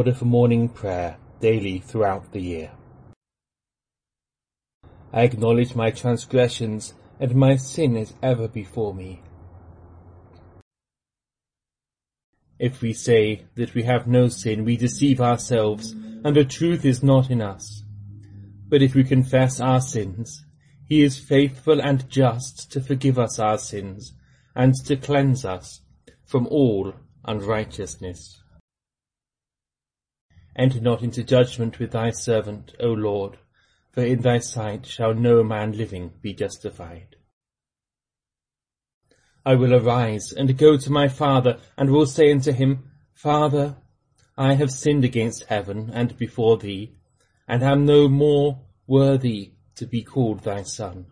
order for morning prayer daily throughout the year. I acknowledge my transgressions, and my sin is ever before me. If we say that we have no sin, we deceive ourselves, and the truth is not in us. But if we confess our sins, he is faithful and just to forgive us our sins, and to cleanse us from all unrighteousness. Enter not into judgment with thy servant, O Lord, for in thy sight shall no man living be justified. I will arise and go to my father, and will say unto him, Father, I have sinned against heaven and before thee, and am no more worthy to be called thy son.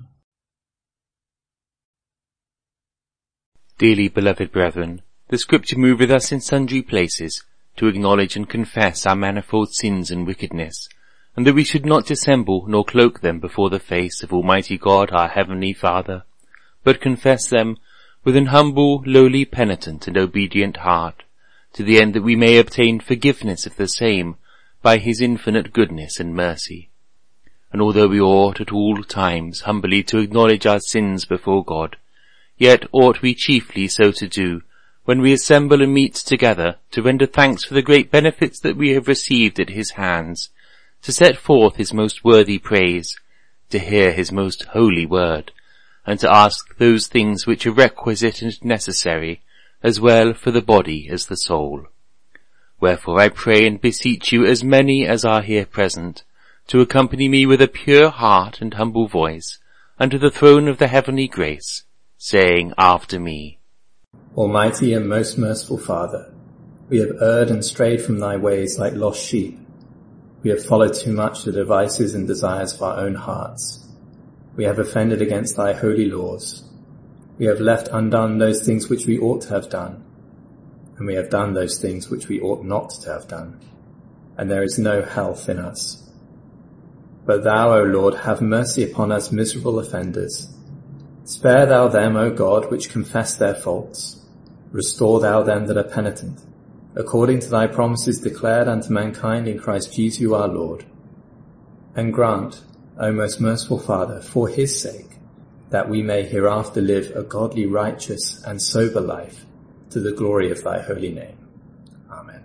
Dearly beloved brethren, the Scripture moveth us in sundry places to acknowledge and confess our manifold sins and wickedness, and that we should not dissemble nor cloak them before the face of Almighty God our Heavenly Father, but confess them with an humble, lowly, penitent, and obedient heart, to the end that we may obtain forgiveness of the same by his infinite goodness and mercy. And although we ought at all times humbly to acknowledge our sins before God, yet ought we chiefly so to do when we assemble and meet together to render thanks for the great benefits that we have received at his hands, to set forth his most worthy praise, to hear his most holy word, and to ask those things which are requisite and necessary, as well for the body as the soul. Wherefore I pray and beseech you, as many as are here present, to accompany me with a pure heart and humble voice unto the throne of the heavenly grace, saying after me, Almighty and most merciful Father, we have erred and strayed from thy ways like lost sheep. We have followed too much the devices and desires of our own hearts. We have offended against thy holy laws. We have left undone those things which we ought to have done, and we have done those things which we ought not to have done, and there is no health in us. But thou, O Lord, have mercy upon us miserable offenders. Spare thou them, O God, which confess their faults. Restore thou them that are penitent, according to thy promises declared unto mankind in Christ Jesus our Lord. And grant, O most merciful Father, for his sake, that we may hereafter live a godly, righteous, and sober life, to the glory of thy holy name. Amen.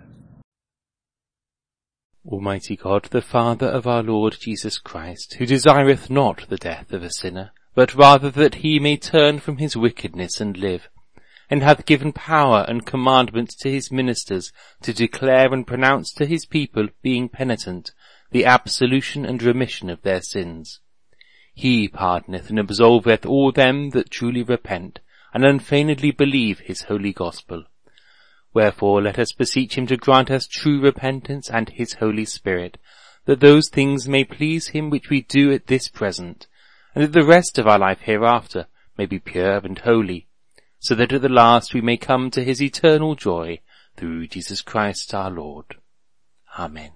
Almighty God, the Father of our Lord Jesus Christ, who desireth not the death of a sinner, but rather that he may turn from his wickedness and live, and hath given power and commandment to his ministers to declare and pronounce to his people, being penitent, the absolution and remission of their sins. He pardoneth and absolveth all them that truly repent, and unfeignedly believe his holy gospel. Wherefore let us beseech him to grant us true repentance and his Holy Spirit, that those things may please him which we do at this present, and that the rest of our life hereafter may be pure and holy, so that at the last we may come to his eternal joy, through Jesus Christ our Lord. Amen.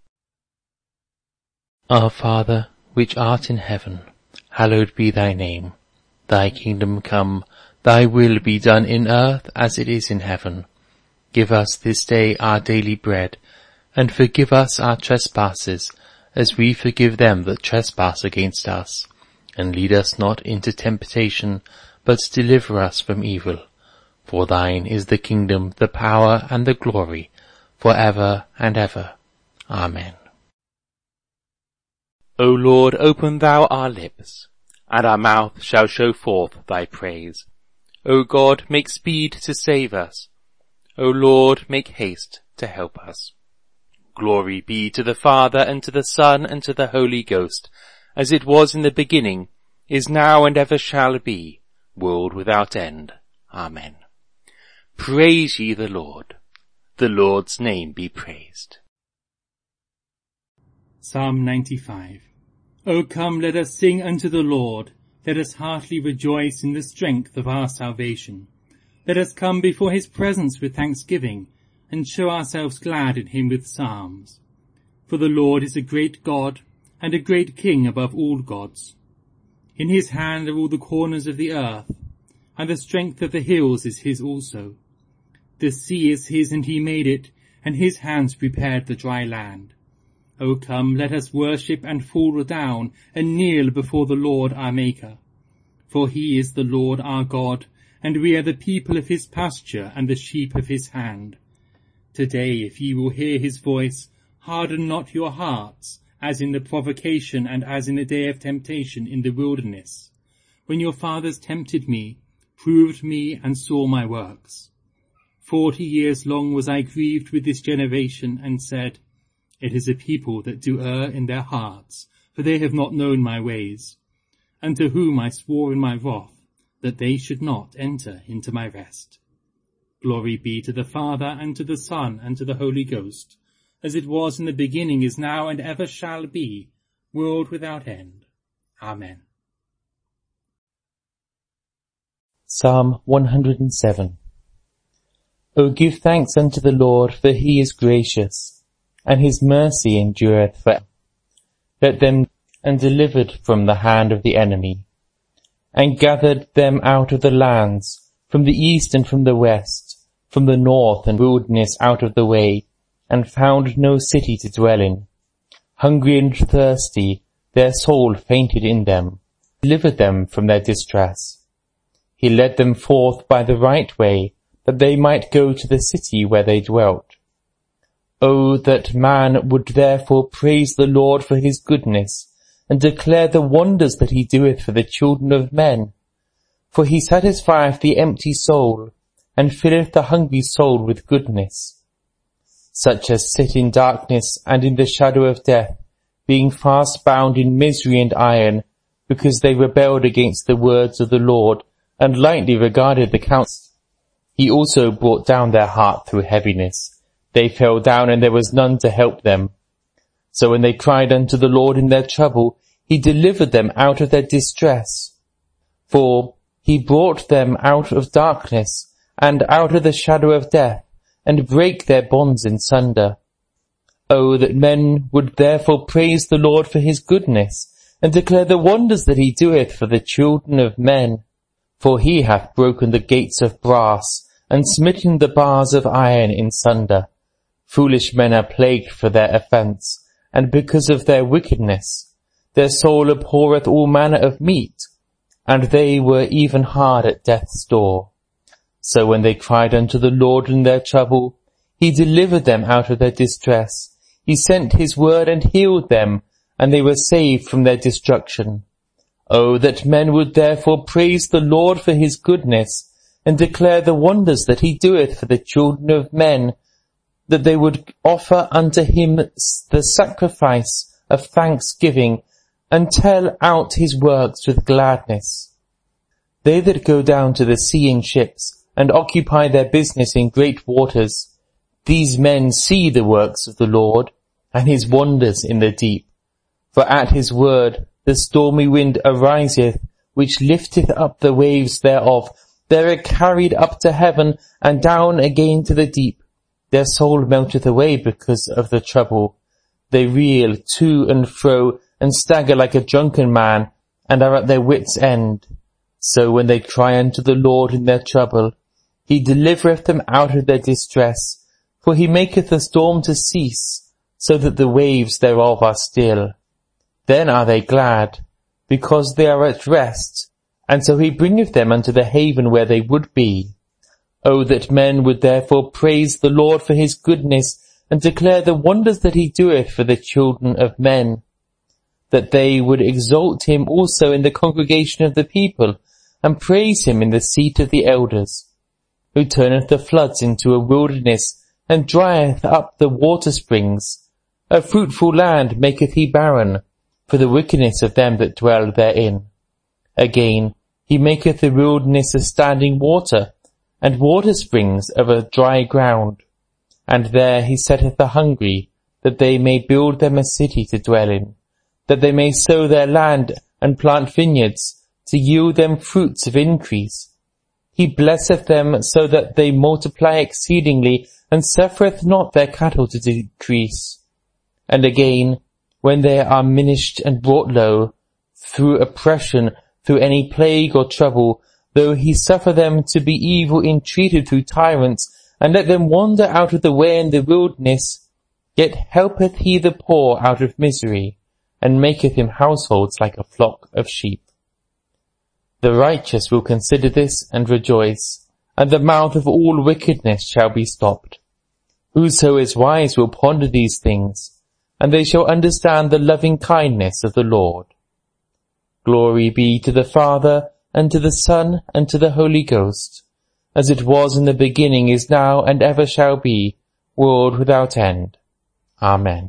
Our Father, which art in heaven, hallowed be thy name. Thy kingdom come, thy will be done in earth as it is in heaven. Give us this day our daily bread, and forgive us our trespasses, as we forgive them that trespass against us. And lead us not into temptation, but deliver us from evil. For thine is the kingdom, the power, and the glory, for ever and ever. Amen. O Lord, open thou our lips, and our mouth shall show forth thy praise. O God, make speed to save us. O Lord, make haste to help us. Glory be to the Father, and to the Son, and to the Holy Ghost, as it was in the beginning, is now, and ever shall be, world without end. Amen. Praise ye the Lord. The Lord's name be praised. Psalm 95. O come, let us sing unto the Lord. Let us heartily rejoice in the strength of our salvation. Let us come before his presence with thanksgiving, and show ourselves glad in him with psalms. For the Lord is a great God, and a great King above all gods. In his hand are all the corners of the earth, and the strength of the hills is his also. The sea is his, and he made it, and his hands prepared the dry land. O come, let us worship and fall down and kneel before the Lord our Maker. For he is the Lord our God, and we are the people of his pasture and the sheep of his hand. Today, if ye will hear his voice, harden not your hearts, as in the provocation and as in the day of temptation in the wilderness, when your fathers tempted me, proved me, and saw my works. 40 years long was I grieved with this generation, and said, It is a people that do err in their hearts, for they have not known my ways, and to whom I swore in my wrath, that they should not enter into my rest. Glory be to the Father, and to the Son, and to the Holy Ghost, as it was in the beginning, is now, and ever shall be, world without end. Amen. Psalm 107. O give thanks unto the Lord, for he is gracious, and his mercy endureth for ever. Let them and delivered from the hand of the enemy, and gathered them out of the lands, from the east and from the west, from the north and wilderness out of the way, and found no city to dwell in. Hungry and thirsty, their soul fainted in them, delivered them from their distress. He led them forth by the right way, that they might go to the city where they dwelt. O that man would therefore praise the Lord for his goodness, and declare the wonders that he doeth for the children of men. For he satisfieth the empty soul, and filleth the hungry soul with goodness. Such as sit in darkness and in the shadow of death, being fast bound in misery and iron, because they rebelled against the words of the Lord, and lightly regarded the counsel. He also brought down their heart through heaviness. They fell down, and there was none to help them. So when they cried unto the Lord in their trouble, he delivered them out of their distress. For he brought them out of darkness, and out of the shadow of death, and brake their bonds in sunder. O that men would therefore praise the Lord for his goodness, and declare the wonders that he doeth for the children of men. For he hath broken the gates of brass, and smitten the bars of iron in sunder. Foolish men are plagued for their offence, and because of their wickedness. Their soul abhorreth all manner of meat, and they were even hard at death's door. So when they cried unto the Lord in their trouble, he delivered them out of their distress. He sent his word and healed them, and they were saved from their destruction. O that men would therefore praise the Lord for his goodness, and declare the wonders that he doeth for the children of men, that they would offer unto him the sacrifice of thanksgiving, and tell out his works with gladness. They that go down to the sea in ships, and occupy their business in great waters, these men see the works of the Lord, and his wonders in the deep. For at his word the stormy wind ariseth, which lifteth up the waves thereof. They are carried up to heaven, and down again to the deep. Their soul melteth away because of the trouble. They reel to and fro, and stagger like a drunken man, and are at their wits' end. So when they cry unto the Lord in their trouble, he delivereth them out of their distress. For he maketh the storm to cease, so that the waves thereof are still. Then are they glad, because they are at rest, and so he bringeth them unto the haven where they would be. O that men would therefore praise the Lord for his goodness, and declare the wonders that he doeth for the children of men. That they would exalt him also in the congregation of the people, and praise him in the seat of the elders. Who turneth the floods into a wilderness, and drieth up the water springs. A fruitful land maketh he barren, for the wickedness of them that dwell therein. Again, he maketh the wilderness a standing water, and water springs of a dry ground. And there he setteth the hungry, that they may build them a city to dwell in, that they may sow their land and plant vineyards, to yield them fruits of increase. He blesseth them so that they multiply exceedingly, and suffereth not their cattle to decrease. And again, when they are minished and brought low, through oppression, through any plague or trouble, though he suffer them to be evil entreated through tyrants, and let them wander out of the way in the wilderness. Yet helpeth he the poor out of misery, and maketh him households like a flock of sheep. The righteous will consider this and rejoice, and the mouth of all wickedness shall be stopped. Whoso is wise will ponder these things, and they shall understand the loving kindness of the Lord. Glory be to the Father, and to the Son, and to the Holy Ghost, as it was in the beginning, is now, and ever shall be, world without end. Amen.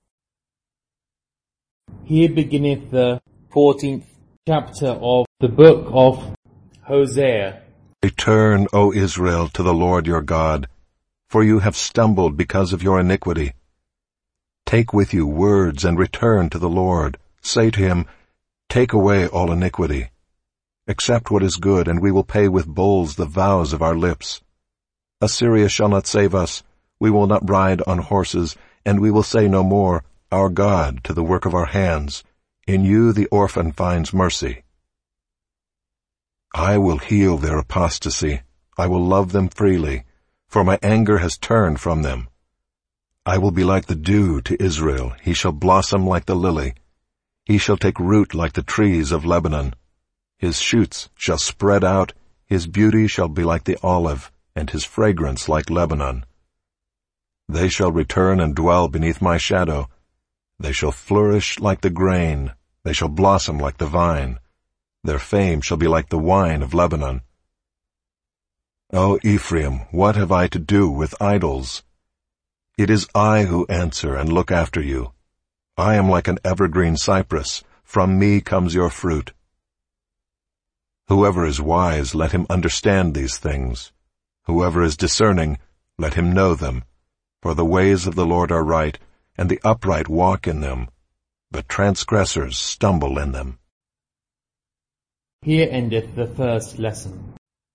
Here beginneth the 14th chapter of the book of Hosea. Return, O Israel, to the Lord your God, for you have stumbled because of your iniquity. Take with you words and return to the Lord. Say to him, take away all iniquity. Accept what is good, and we will pay with bulls the vows of our lips. Assyria shall not save us. We will not ride on horses, and we will say no more, our God, to the work of our hands. In you the orphan finds mercy. I will heal their apostasy. I will love them freely, for my anger has turned from them. I will be like the dew to Israel. He shall blossom like the lily. He shall take root like the trees of Lebanon. His shoots shall spread out. His beauty shall be like the olive, and his fragrance like Lebanon. They shall return and dwell beneath my shadow. They shall flourish like the grain. They shall blossom like the vine. Their fame shall be like the wine of Lebanon. O Ephraim, what have I to do with idols? It is I who answer and look after you. I am like an evergreen cypress. From me comes your fruit. Whoever is wise, let him understand these things. Whoever is discerning, let him know them. For the ways of the Lord are right, and the upright walk in them, but transgressors stumble in them. Here endeth the first lesson.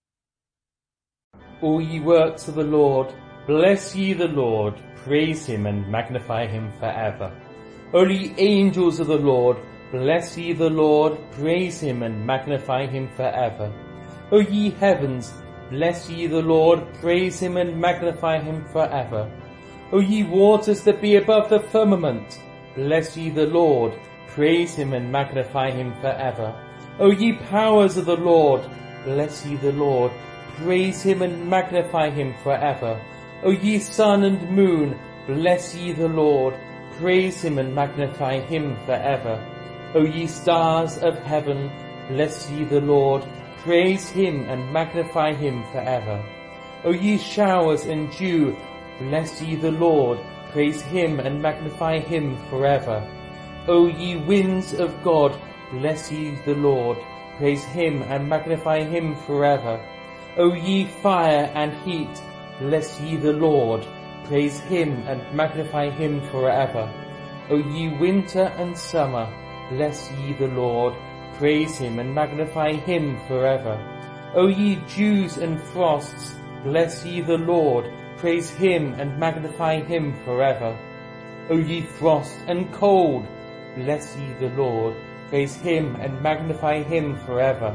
All ye works of the Lord, bless ye the Lord, praise him and magnify him forever. O ye angels of the Lord, bless ye the Lord, praise him and magnify him forever. O ye heavens, bless ye the Lord, praise him and magnify him forever. O ye waters that be above the firmament, bless ye the Lord, praise him and magnify him forever. O ye powers of the Lord, bless ye the Lord, praise him and magnify him forever. O ye sun and moon, bless ye the Lord, praise him and magnify him forever. O ye stars of heaven, bless ye the Lord, praise him and magnify him forever. O ye showers and dew, bless ye the Lord, praise him and magnify him forever. O ye winds of God, bless ye the Lord, praise him and magnify him forever. O ye fire and heat, bless ye the Lord, praise him and magnify him forever. O ye winter and summer, bless ye the Lord, praise him and magnify him forever. O ye dews and frosts, bless ye the Lord, praise him and magnify him forever. O ye frost and cold, bless ye the Lord, praise him and magnify him forever.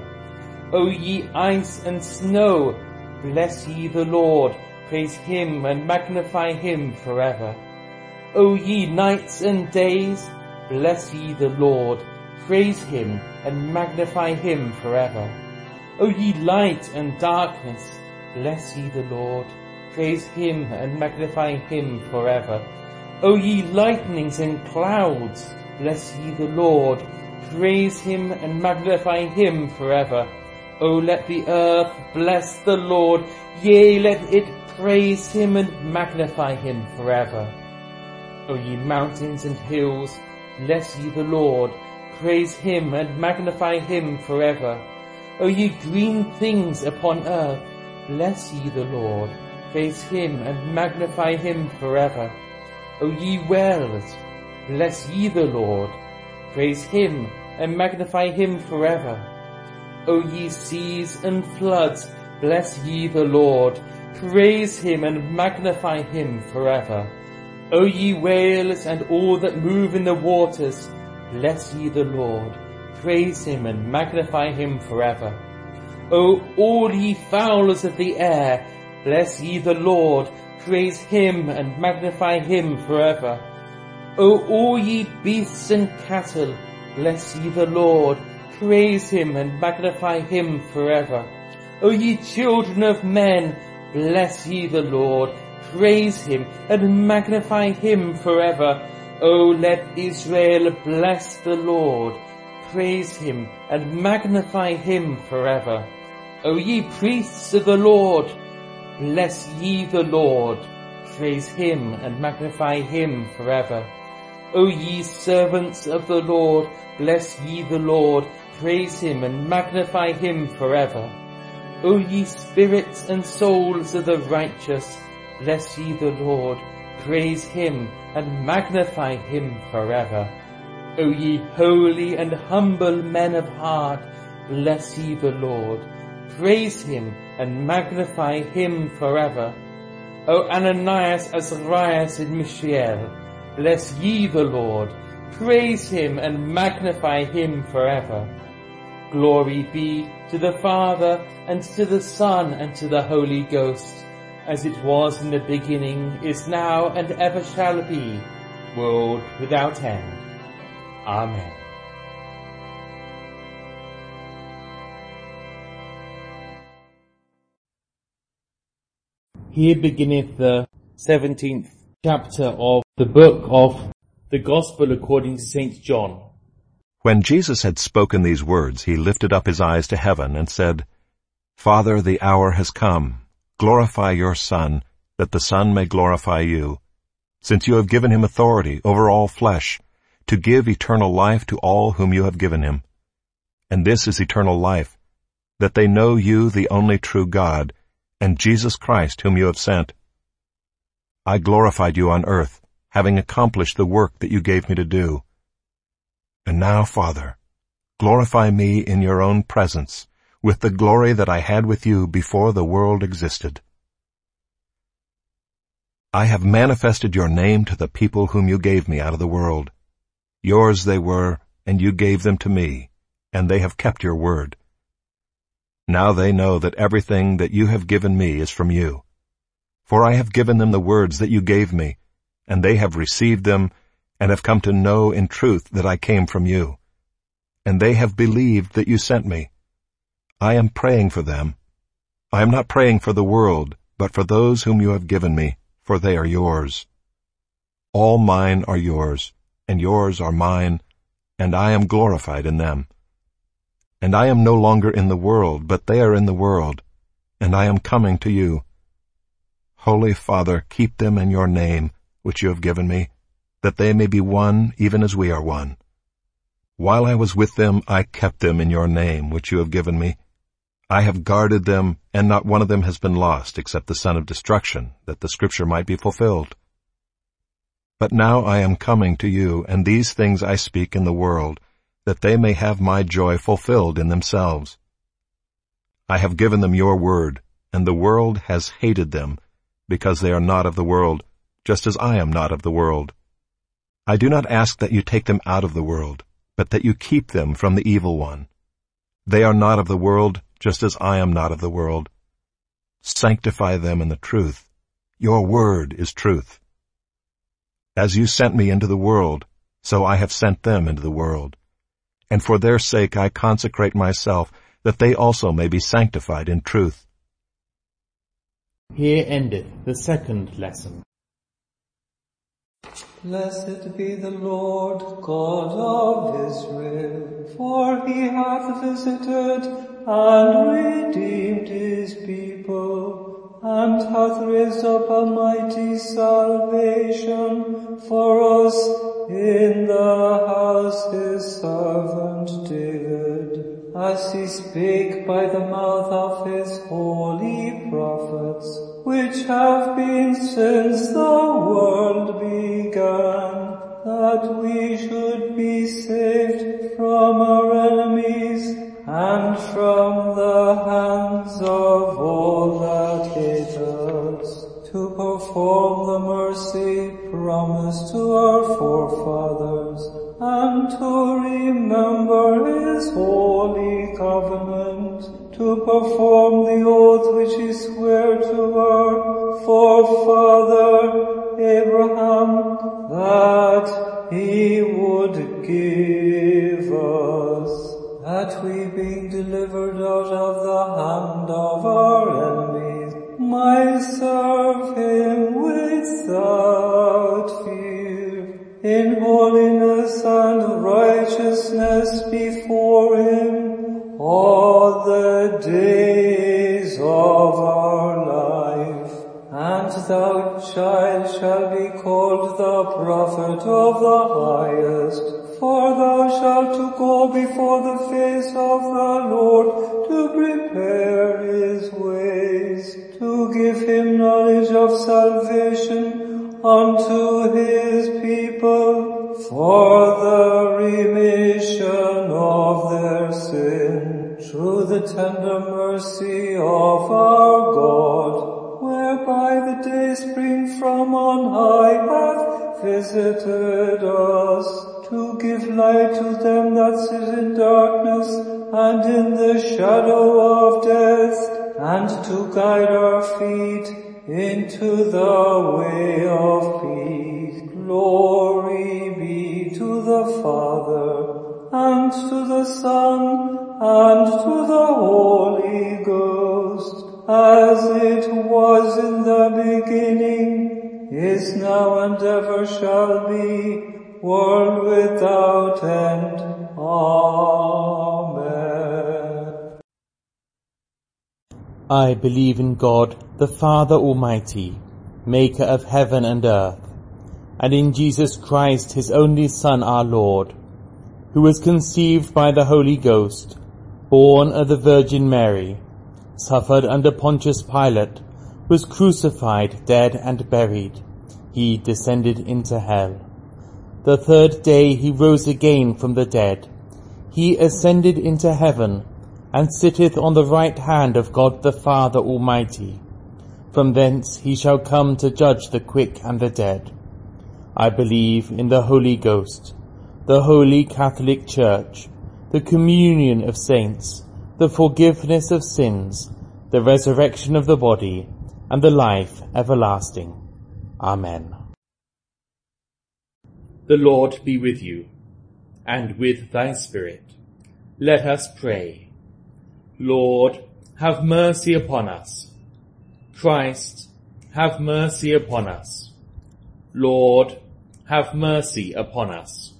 O ye ice and snow, bless ye the Lord, praise him and magnify him forever. O ye nights and days, bless ye the Lord, praise him and magnify him forever. O ye light and darkness, bless ye the Lord, praise him and magnify him forever. O ye lightnings and clouds, bless ye the Lord, praise him and magnify him forever. O let the earth bless the Lord, yea, let it praise him and magnify him forever. O ye mountains and hills, bless ye the Lord, praise him and magnify him forever. O ye green things upon earth, bless ye the Lord, praise him and magnify him forever. O ye wells, bless ye the Lord, praise him and magnify him forever. O ye seas and floods, bless ye the Lord, praise him and magnify him forever. O ye whales and all that move in the waters, bless ye the Lord, praise him and magnify him forever. O all ye fowlers of the air, bless ye the Lord, praise him and magnify him forever. O all ye beasts and cattle, bless ye the Lord, praise him and magnify him forever. O ye children of men, bless ye the Lord, praise him and magnify him forever. O let Israel bless the Lord, praise him and magnify him forever. O ye priests of the Lord, bless ye the Lord, praise him and magnify him forever. O ye servants of the Lord, bless ye the Lord, praise him and magnify him forever. O ye spirits and souls of the righteous, bless ye the Lord, praise him and magnify him forever. O ye holy and humble men of heart, bless ye the Lord, praise him and magnify him forever. O Ananias, Azarias, and Mishael, bless ye the Lord, praise him and magnify him forever. Glory be to the Father, and to the Son, and to the Holy Ghost, as it was in the beginning, is now, and ever shall be, world without end. Amen. Here beginneth the 17th chapter of the book of the Gospel according to St. John. When Jesus had spoken these words, he lifted up his eyes to heaven and said, Father, the hour has come. Glorify your Son, that the Son may glorify you, since you have given him authority over all flesh, to give eternal life to all whom you have given him. And this is eternal life, that they know you, the only true God, and Jesus Christ whom you have sent. I glorified you on earth, having accomplished the work that you gave me to do. And now, Father, glorify me in your own presence, with the glory that I had with you before the world existed. I have manifested your name to the people whom you gave me out of the world. Yours they were, and you gave them to me, and they have kept your word. Now they know that everything that you have given me is from you. For I have given them the words that you gave me, and they have received them, and have come to know in truth that I came from you. And they have believed that you sent me. I am praying for them. I am not praying for the world, but for those whom you have given me, for they are yours. All mine are yours, and yours are mine, and I am glorified in them. And I am no longer in the world, but they are in the world, and I am coming to you. Holy Father, keep them in your name, which you have given me, that they may be one even as we are one. While I was with them, I kept them in your name, which you have given me. I have guarded them, and not one of them has been lost, except the son of destruction, that the scripture might be fulfilled. But now I am coming to you, and these things I speak in the world, that they may have my joy fulfilled in themselves. I have given them your word, and the world has hated them, because they are not of the world, just as I am not of the world. I do not ask that you take them out of the world, but that you keep them from the evil one. They are not of the world, just as I am not of the world. Sanctify them in the truth. Your word is truth. As you sent me into the world, so I have sent them into the world. And for their sake I consecrate myself, that they also may be sanctified in truth. Here endeth the second lesson. Blessed be the Lord God of Israel, for he hath visited and redeemed his people, and hath raised up a mighty salvation for us in the house his servant David, as he spake by the mouth of his holy prophets, which have been since the world began, that we should be saved from our enemies and from the hands of all that hate us, to perform the mercy promised to our forefathers, and to remember his holy covenant, to perform the oath which he sware to our forefather Abraham, that he would give us, that we being delivered out of the hand of our enemies, might serve him without fear, in holiness and righteousness before him all the days of our life. And thou, child, shalt be called the prophet of the highest, for thou shalt to go before the face of the Lord to prepare his ways, to give him knowledge of salvation unto his people, for the remission of their sin, through the tender mercy of our God, whereby the day spring from on high hath visited us, to give light to them that sit in darkness and in the shadow of death, and to guide our feet into the way of peace. Glory be to the Father, and to the Son, and to the Holy Ghost, as it was in the beginning, is now, and ever shall be, world without end. Amen. I believe in God, the Father Almighty, maker of heaven and earth, and in Jesus Christ, his only Son, our Lord, who was conceived by the Holy Ghost, born of the Virgin Mary, suffered under Pontius Pilate, was crucified, dead, and buried. He descended into hell. The third day he rose again from the dead. He ascended into heaven, and sitteth on the right hand of God the Father Almighty. From thence he shall come to judge the quick and the dead. I believe in the Holy Ghost, the Holy Catholic Church, the communion of saints, the forgiveness of sins, the resurrection of the body, and the life everlasting. Amen. The Lord be with you, and with thy spirit. Let us pray. Lord, have mercy upon us. Christ, have mercy upon us. Lord, have mercy upon us.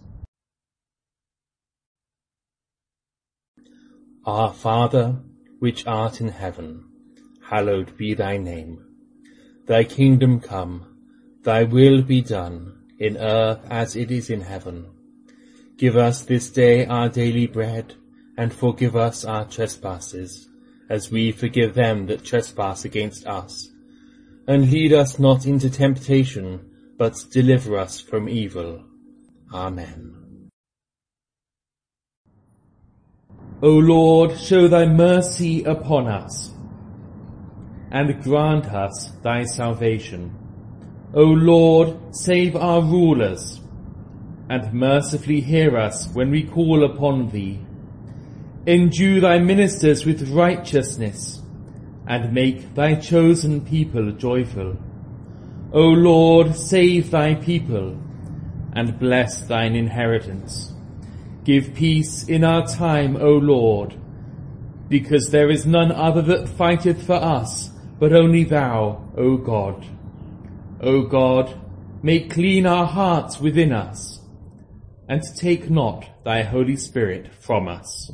Our Father, which art in heaven, hallowed be thy name. Thy kingdom come, thy will be done, in earth as it is in heaven. Give us this day our daily bread, and forgive us our trespasses, as we forgive them that trespass against us. And lead us not into temptation, but deliver us from evil. Amen. O Lord, show thy mercy upon us, and grant us thy salvation. O Lord, save our rulers, and mercifully hear us when we call upon thee. Endue thy ministers with righteousness, and make thy chosen people joyful. O Lord, save thy people, and bless thine inheritance. Give peace in our time, O Lord, because there is none other that fighteth for us, but only thou, O God. O God, make clean our hearts within us, and take not thy Holy Spirit from us.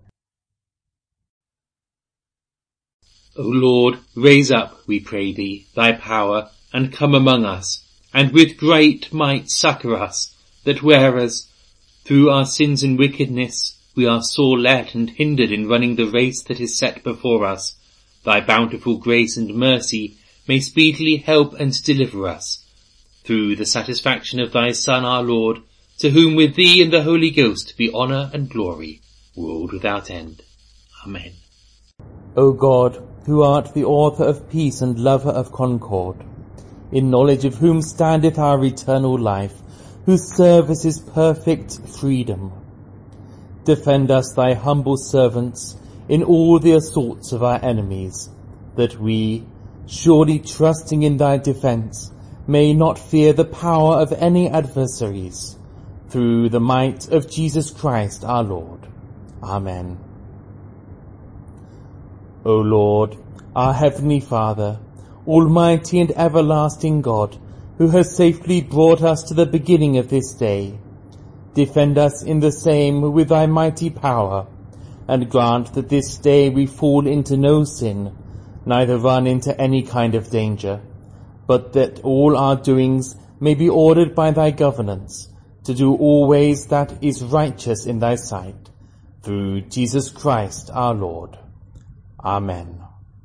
O Lord, raise up, we pray thee, thy power, and come among us, and with great might succour us, that whereas, through our sins and wickedness, we are sore let and hindered in running the race that is set before us, thy bountiful grace and mercy may speedily help and deliver us, through the satisfaction of thy Son our Lord, to whom with thee and the Holy Ghost be honour and glory, world without end. Amen. O God, who art the author of peace and lover of concord, in knowledge of whom standeth our eternal life, whose service is perfect freedom, defend us thy humble servants in all the assaults of our enemies, that we, surely trusting in thy defence, may not fear the power of any adversaries, through the might of Jesus Christ our Lord. Amen. O Lord, our heavenly Father, almighty and everlasting God, who has safely brought us to the beginning of this day, defend us in the same with thy mighty power, and grant that this day we fall into no sin, neither run into any kind of danger, but that all our doings may be ordered by thy governance, to do always that is righteous in thy sight, through Jesus Christ our Lord. Amen.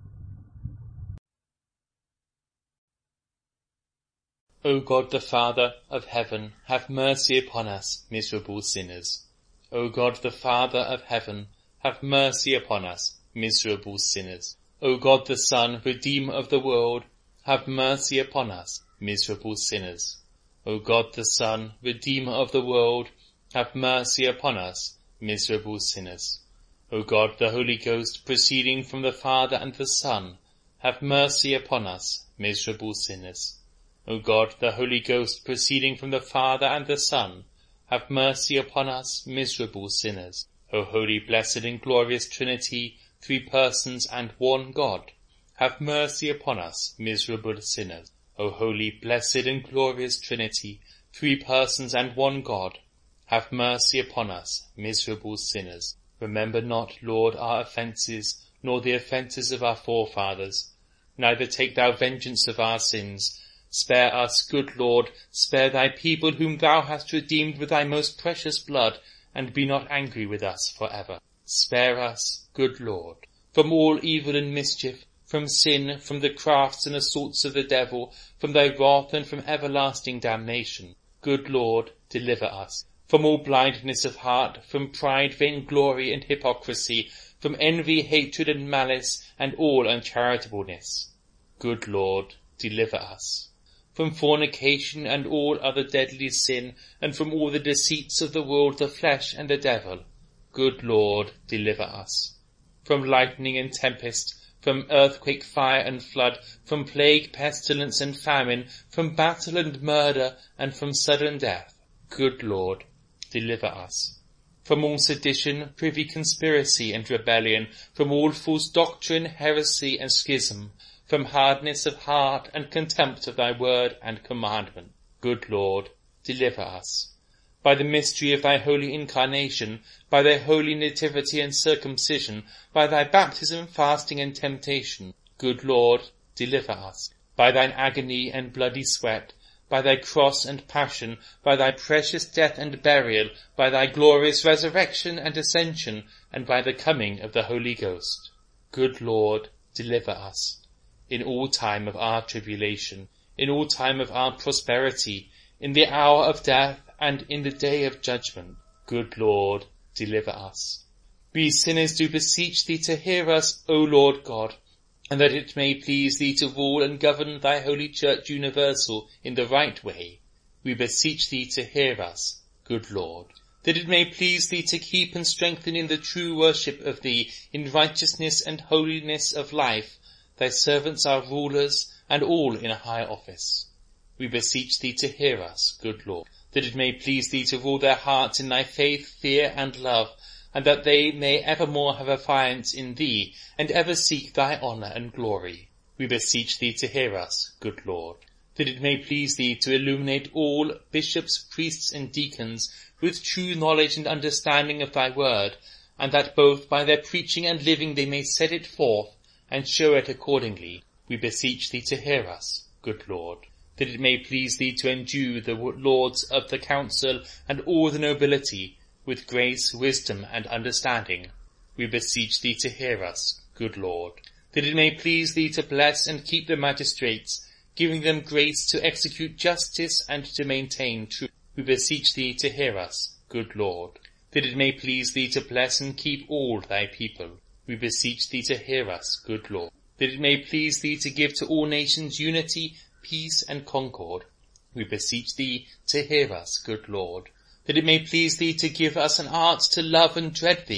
O God the Father of heaven, have mercy upon us, miserable sinners. O God the Father of heaven, have mercy upon us, miserable sinners. O God the Son, Redeemer of the world, have mercy upon us, miserable sinners. O God the Son, Redeemer of the world, have mercy upon us, miserable sinners. O God the Holy Ghost, proceeding from the Father and the Son, have mercy upon us, miserable sinners. O God the Holy Ghost, proceeding from the Father and the Son, have mercy upon us, miserable sinners. O holy, blessed and glorious Trinity, three persons and one God, have mercy upon us, miserable sinners. O holy, blessed and glorious Trinity, three persons and one God, have mercy upon us, miserable sinners. Remember not, Lord, our offences, nor the offences of our forefathers. Neither take thou vengeance of our sins. Spare us, good Lord, spare thy people whom thou hast redeemed with thy most precious blood, and be not angry with us for ever. Spare us, good Lord, from all evil and mischief, from sin, from the crafts and assaults of the devil, from thy wrath and from everlasting damnation. Good Lord, deliver us. From all blindness of heart, from pride, vainglory, and hypocrisy, from envy, hatred, and malice, and all uncharitableness. Good Lord, deliver us. From fornication and all other deadly sin, and from all the deceits of the world, the flesh, and the devil. Good Lord, deliver us. From lightning and tempest, from earthquake, fire, and flood, from plague, pestilence, and famine, from battle and murder, and from sudden death. Good Lord, deliver us. From all sedition, privy conspiracy, and rebellion, from all false doctrine, heresy, and schism, from hardness of heart and contempt of thy word and commandment. Good Lord, deliver us. By the mystery of thy holy incarnation, by thy holy nativity and circumcision, by thy baptism, fasting, and temptation, good Lord, deliver us. By thine agony and bloody sweat, by thy cross and passion, by thy precious death and burial, by thy glorious resurrection and ascension, and by the coming of the Holy Ghost. Good Lord, deliver us. In all time of our tribulation, in all time of our prosperity, in the hour of death, and in the day of judgment. Good Lord, deliver us. We sinners do beseech thee to hear us, O Lord God, and that it may please thee to rule and govern thy holy Church universal in the right way. We beseech thee to hear us, good Lord, that it may please thee to keep and strengthen in the true worship of thee, in righteousness and holiness of life, thy servants our rulers, and all in a high office. We beseech thee to hear us, good Lord, that it may please thee to rule their hearts in thy faith, fear, and love, and that they may evermore have affiance in thee, and ever seek thy honour and glory. We beseech thee to hear us, good Lord, that it may please thee to illuminate all bishops, priests, and deacons with true knowledge and understanding of thy word, and that both by their preaching and living they may set it forth, and show it accordingly. We beseech thee to hear us, good Lord, that it may please thee to endue the lords of the council and all the nobility with grace, wisdom, and understanding. We beseech thee to hear us, good Lord, that it may please thee to bless and keep the magistrates, giving them grace to execute justice and to maintain truth. We beseech thee to hear us, good Lord, that it may please thee to bless and keep all thy people. We beseech thee to hear us, good Lord, that it may please thee to give to all nations unity, peace, and concord. We beseech thee to hear us, good Lord, that it may please thee to give us an art to love and dread thee,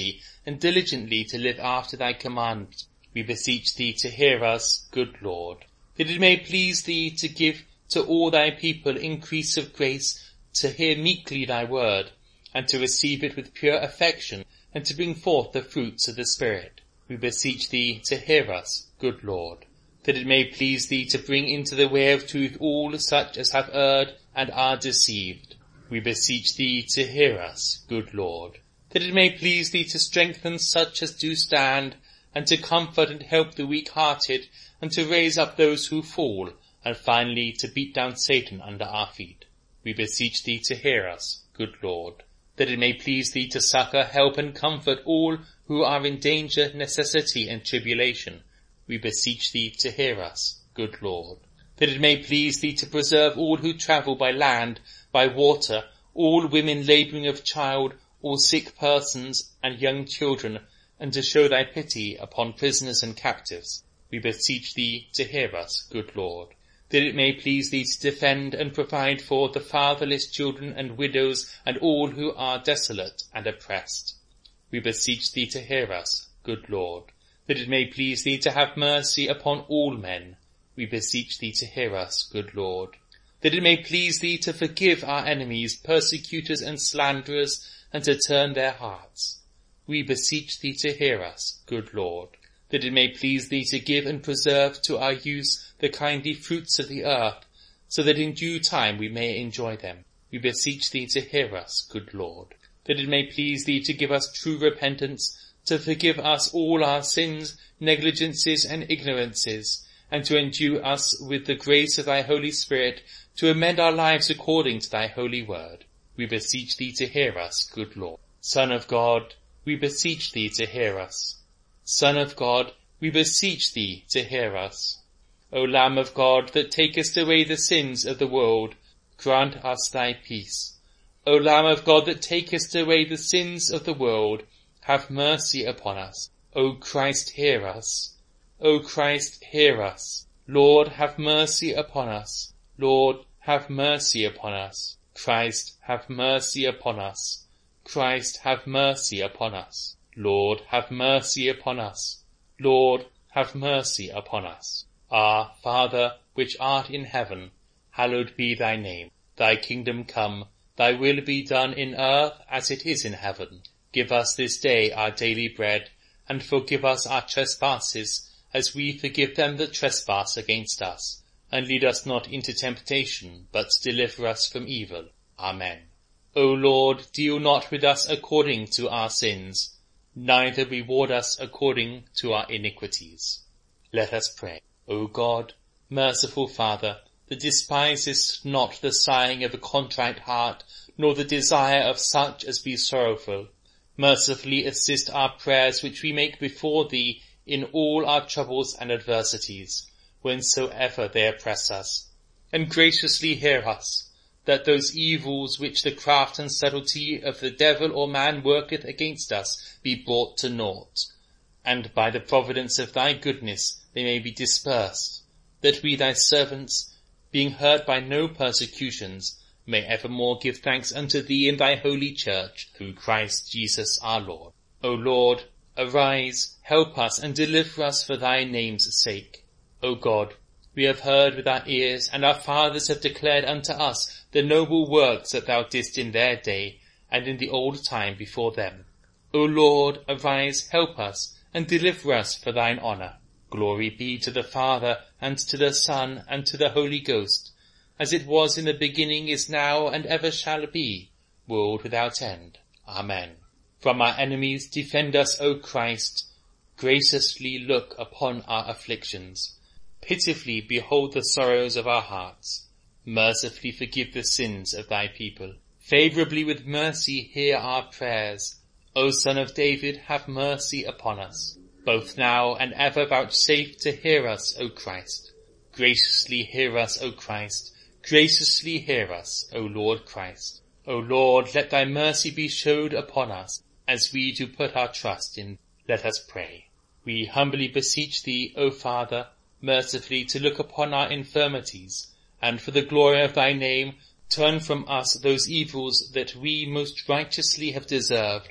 and diligently to live after thy commandments, we beseech thee to hear us, good Lord. That it may please thee to give to all thy people increase of grace, to hear meekly thy word, and to receive it with pure affection, and to bring forth the fruits of the Spirit. We beseech thee to hear us, good Lord. That it may please thee to bring into the way of truth all such as have erred and are deceived. We beseech thee to hear us, good Lord. That it may please thee to strengthen such as do stand, and to comfort and help the weak-hearted, and to raise up those who fall, and finally to beat down Satan under our feet. We beseech thee to hear us, good Lord. That it may please thee to succour, help, and comfort all who are in danger, necessity, and tribulation. We beseech thee to hear us, good Lord. That it may please thee to preserve all who travel by land, by water, all women labouring of child, all sick persons, and young children, and to show thy pity upon prisoners and captives. We beseech thee to hear us, good Lord. That it may please thee to defend and provide for the fatherless children and widows and all who are desolate and oppressed. We beseech thee to hear us, good Lord. That it may please thee to have mercy upon all men. We beseech thee to hear us, good Lord. That it may please thee to forgive our enemies, persecutors and slanderers, and to turn their hearts. We beseech thee to hear us, good Lord. That it may please thee to give and preserve to our use the kindly fruits of the earth, so that in due time we may enjoy them. We beseech thee to hear us, good Lord. That it may please thee to give us true repentance, to forgive us all our sins, negligences, and ignorances, and to endue us with the grace of thy Holy Spirit, to amend our lives according to thy holy word. We beseech thee to hear us, good Lord. Son of God, we beseech thee to hear us. Son of God, we beseech thee to hear us. O Lamb of God, that takest away the sins of the world, grant us thy peace. O Lamb of God, that takest away the sins of the world, have mercy upon us. O Christ, hear us. O Christ, hear us. Lord, have mercy upon us. Lord, have mercy upon us. Christ, have mercy upon us. Christ, have mercy upon us. Lord, have mercy upon us. Lord, have mercy upon us. Our Father, which art in heaven, hallowed be thy name. Thy kingdom come, thy will be done in earth as it is in heaven. Give us this day our daily bread, and forgive us our trespasses, as we forgive them that trespass against us. And lead us not into temptation, but deliver us from evil. Amen. O Lord, deal not with us according to our sins, neither reward us according to our iniquities. Let us pray. O God, merciful Father, that despisest not the sighing of a contrite heart, nor the desire of such as be sorrowful, mercifully assist our prayers which we make before thee in all our troubles and adversities, whensoever they oppress us, and graciously hear us, that those evils which the craft and subtlety of the devil or man worketh against us be brought to naught, and by the providence of thy goodness they may be dispersed, that we thy servants, being hurt by no persecutions, may evermore give thanks unto thee in thy holy church, through Christ Jesus our Lord. O Lord, arise, help us, and deliver us for thy name's sake. O God, we have heard with our ears, and our fathers have declared unto us the noble works that thou didst in their day, and in the old time before them. O Lord, arise, help us, and deliver us for thine honour. Glory be to the Father, and to the Son, and to the Holy Ghost, as it was in the beginning, is now, and ever shall be, world without end. Amen. From our enemies defend us, O Christ. Graciously look upon our afflictions. Pitifully behold the sorrows of our hearts. Mercifully forgive the sins of thy people. Favourably with mercy hear our prayers. O Son of David, have mercy upon us. Both now and ever vouchsafe to hear us, O Christ. Graciously hear us, O Christ. Graciously hear us, O Lord Christ. O Lord, let thy mercy be showed upon us, as we do put our trust in. Let us pray. We humbly beseech thee, O Father, mercifully to look upon our infirmities, and for the glory of thy name, turn from us those evils that we most righteously have deserved,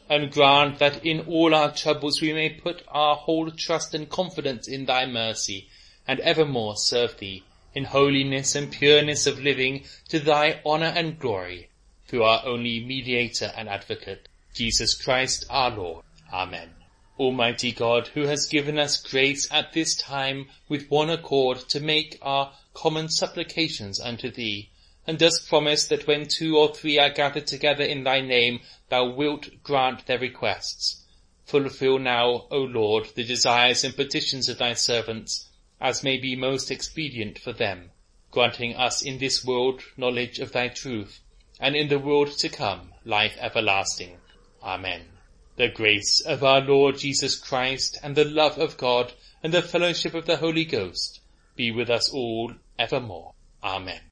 and grant that in all our troubles we may put our whole trust and confidence in thy mercy, and evermore serve thee in holiness and pureness of living, to thy honour and glory, through our only mediator and advocate, Jesus Christ our Lord. Amen. Almighty God, who has given us grace at this time with one accord to make our common supplications unto thee, and dost promise that when 2 or 3 are gathered together in thy name, thou wilt grant their requests. Fulfill now, O Lord, the desires and petitions of thy servants, as may be most expedient for them, granting us in this world knowledge of thy truth, and in the world to come life everlasting. Amen. The grace of our Lord Jesus Christ, and the love of God, and the fellowship of the Holy Ghost, be with us all evermore. Amen.